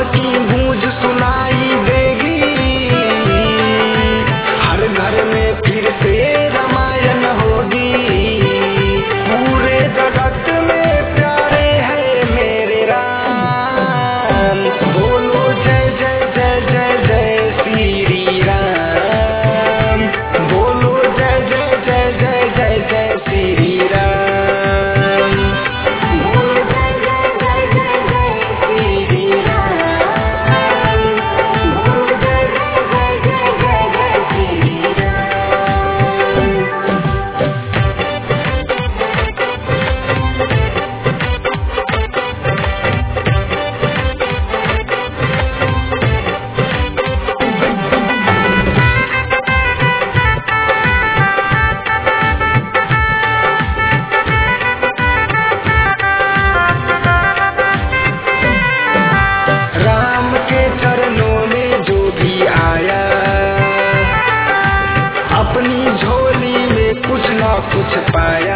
नाम की गूंज सुनाई देगी, हर घर में फिर से रामायण होगी। पूरे जगत में प्यारे हैं मेरे राम, बोलो जय जय जय जय जय श्री राम, बोलो जय जय जय जय जय जय श्री राम, बोलो जय जय जय जय जय श्री राम, बोलो जय जय जय जय जय श्री राम। राम के चरणों में जो भी आया, अपनी झोली में कुछ ना कुछ पाया।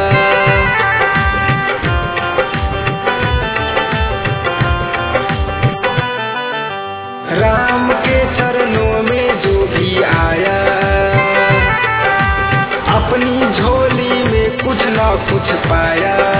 राम के चरणों में जो भी आया, अपनी झोली में कुछ ना कुछ पाया।